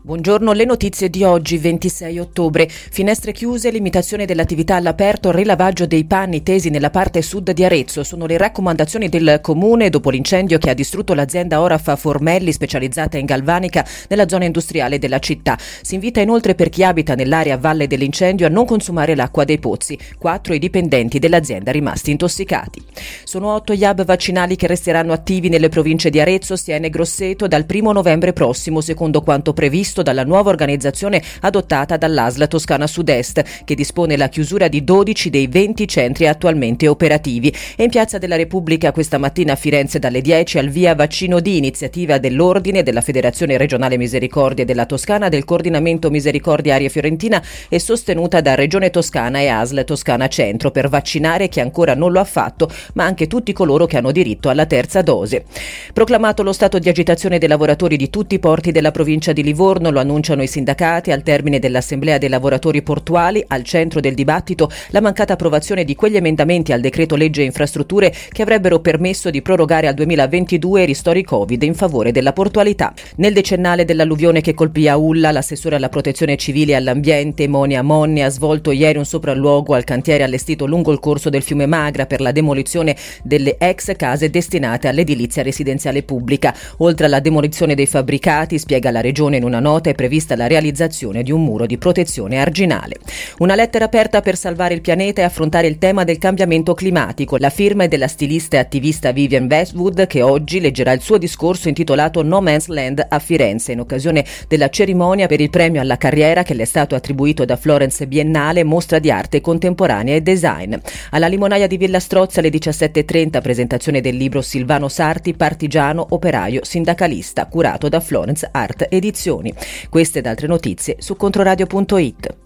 Buongiorno, le notizie di oggi 26 ottobre. Finestre chiuse, limitazione dell'attività all'aperto, rilavaggio dei panni tesi nella parte sud di Arezzo. Sono le raccomandazioni del comune dopo l'incendio che ha distrutto l'azienda Oraf Formelli specializzata in galvanica nella zona industriale della città. Si invita inoltre per chi abita nell'area a valle dell'incendio a non consumare l'acqua dei pozzi. 4 i dipendenti dell'azienda rimasti intossicati. Sono 8 gli hub vaccinali che resteranno attivi nelle province di Arezzo, Siena e Grosseto dal 1 novembre prossimo, secondo quanto previsto dalla nuova organizzazione adottata dall'ASL Toscana Sud-Est, che dispone la chiusura di 12 dei 20 centri attualmente operativi. E in Piazza della Repubblica questa mattina a Firenze dalle 10 al via Vaccino D, iniziativa dell'Ordine, della Federazione Regionale Misericordia della Toscana, del Coordinamento Misericordia Area Fiorentina e sostenuta da Regione Toscana e ASL Toscana Centro per vaccinare chi ancora non lo ha fatto, ma anche tutti coloro che hanno diritto alla terza dose. Proclamato lo stato di agitazione dei lavoratori di tutti i porti della provincia di Livorno, lo annunciano i sindacati al termine dell'assemblea dei lavoratori portuali. Al centro del dibattito la mancata approvazione di quegli emendamenti al decreto legge infrastrutture che avrebbero permesso di prorogare al 2022 i ristori Covid in favore della portualità. Nel decennale dell'alluvione che colpì Aulla, l'assessore alla protezione civile e all'ambiente Monia Monni ha svolto ieri un sopralluogo al cantiere allestito lungo il corso del fiume Magra per la demolizione delle ex case destinate all'edilizia residenziale pubblica. Oltre alla demolizione dei fabbricati, spiega la regione in una nota, è prevista la realizzazione di un muro di protezione arginale. Una lettera aperta per salvare il pianeta e affrontare il tema del cambiamento climatico. La firma è della stilista e attivista Vivienne Westwood, che oggi leggerà il suo discorso intitolato No Man's Land a Firenze, in occasione della cerimonia per il premio alla carriera che le è stato attribuito da Florence Biennale, mostra di arte contemporanea e design. Alla Limonaia di Villa Strozza alle 17:30 presentazione del libro Silvano Sarti, partigiano, operaio, sindacalista, curato da Florence Art Edizioni. Queste ed altre notizie su Controradio.it.